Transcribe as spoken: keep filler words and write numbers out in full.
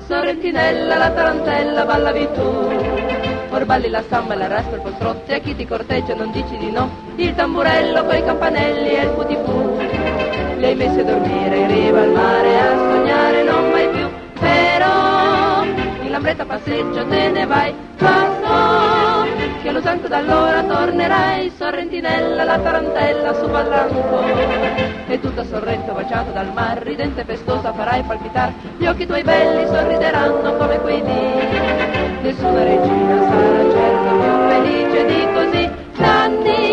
Sorrentinella, la tarantella, ballavi tu. Or balli la samba e la raspa il poltrotto, e a chi ti corteggia non dici di no. Il tamburello coi campanelli e il putifu. Li hai messi a dormire in riva al mare, a sognare non mai più. Però in lambretta passeggio te ne vai, ma so che lo santo d'allora tornerai. Sorrentinella, la tarantella su ballando, e tutta Sorrento baciata dal mar, ridente e festosa farai palpitar. Gli occhi tuoi belli sorrideranno come quei dì. Nessuna regina sarà certo più felice di così. Nanni